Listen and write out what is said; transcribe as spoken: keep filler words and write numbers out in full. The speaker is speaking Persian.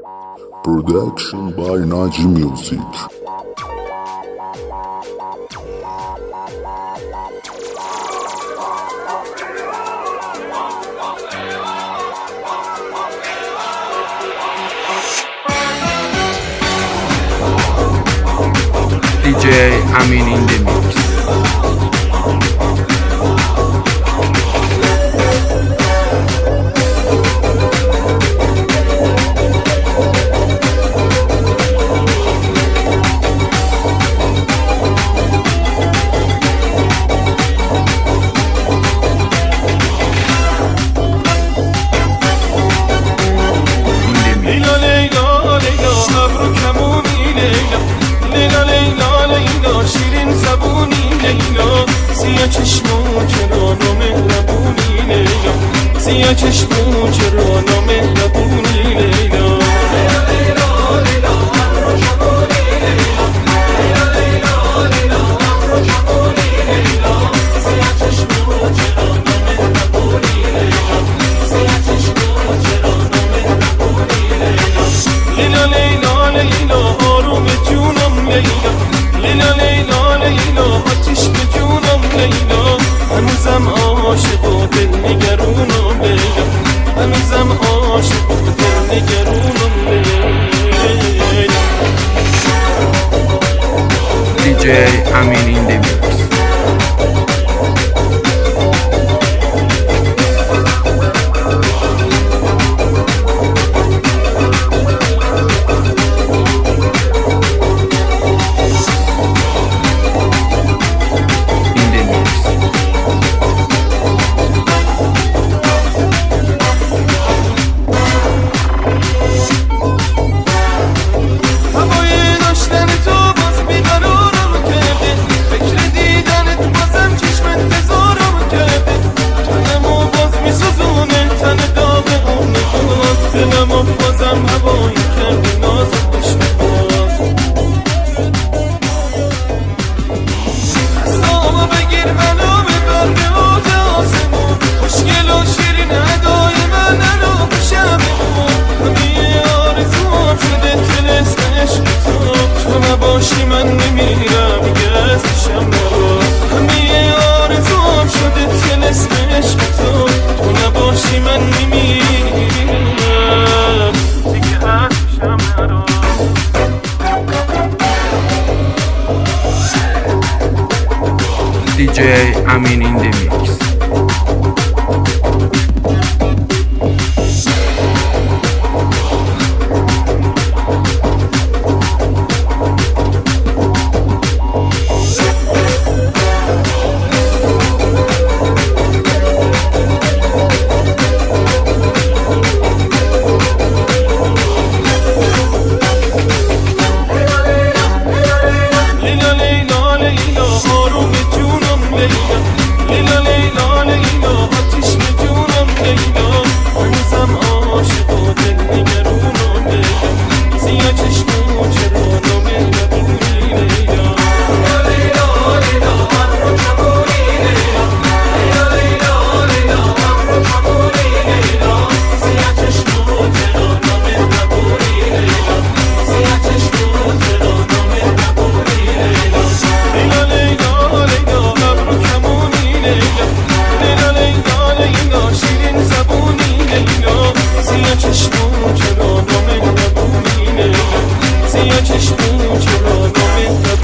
Production by Naji Music. D J Amin in the mix. سیاه چشمو چرا نامهربونی لیلا سیاه چشمو چرا نامهربونی لیلا لیلا لیلا لیلا امرو شمونی لیلا لیلا لیلا امرو شمونی لیلا سیاه چشمو چرا نامهربونی لیلا سیاه چشمو چرا نامهربونی لیلا لیلا لیلا لیلا آروم جونم لیلا لیلا لیلا لیلا آتیش به جونم لیلا هنوزم عاشق و دل نگرونم لیلا هنوزم عاشق و دل نگرونم لیلا D J Amin in the mix. دلم و بازم هوایی کردی نازم دشت باز دستامو بگیر منو ببر به اوج آسمون خوشگل و شیرین ادای من رو بشمون همه آرزوام شده طلسم عشق تو تو نباشی من نمیرم دیگه از پیشم نرو همه آرزوام شده طلسم عشق تو تو نباشی من نمیرم D J Amin in the mix. لیلا لیلا لیلا آتیش به جونم لیلا هنوزم عاشق و دل نگرونم لیلا سیاه چشمو چرا نامهربونی لیلا لیلا لیلا امرو شمونی لیلا لیلا لیلا امرو شمونی لیلا سیاه چشمو چرا نامهربونی لیلا سیاه چشمو چرا نامهربونی لیلا لیلا لیلا لیلا امرو شمونی لیلا لیلا لیلا شیرین زبونی لیلا سیاه چشمو چرا نامهربونی لیلا سیاه چشمو چرا نامهربونی